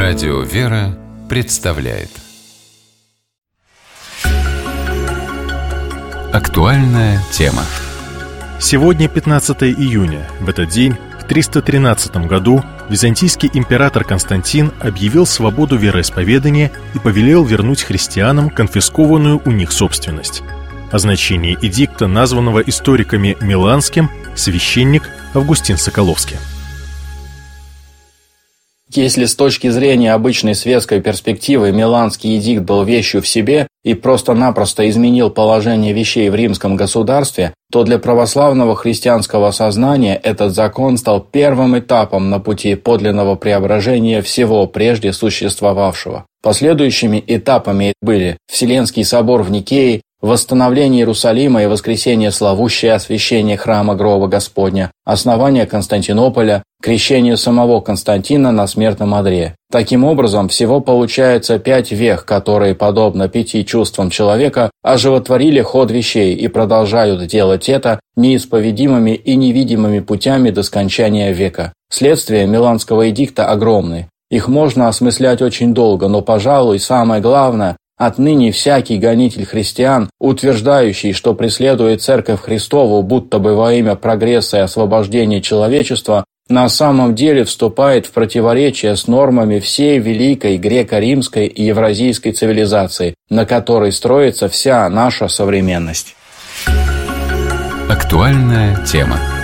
Радио «Вера» представляет актуальная тема. Сегодня 15 июня. В этот день, в 313 году, византийский император Константин объявил свободу вероисповедания и повелел вернуть христианам конфискованную у них собственность. О значении эдикта, названного историками Миланским, священник Августин Соколовский. Если с точки зрения обычной светской перспективы Миланский эдикт был вещью в себе и просто-напросто изменил положение вещей в римском государстве, то для православного христианского сознания этот закон стал первым этапом на пути подлинного преображения всего прежде существовавшего. Последующими этапами были Вселенский собор в Никее, восстановление Иерусалима и воскресение славущее освящение храма гроба Господня, основание Константинополя, крещение самого Константина на смертном одре. Таким образом, всего получается 5 век, которые, подобно 5 чувствам человека, оживотворили ход вещей и продолжают делать это неисповедимыми и невидимыми путями до скончания века. Следствия Миланского эдикта огромны. Их можно осмыслять очень долго, но, пожалуй, самое главное – отныне всякий гонитель христиан, утверждающий, что преследует Церковь Христову, будто бы во имя прогресса и освобождения человечества, на самом деле вступает в противоречие с нормами всей великой греко-римской и евразийской цивилизации, на которой строится вся наша современность. Актуальная тема.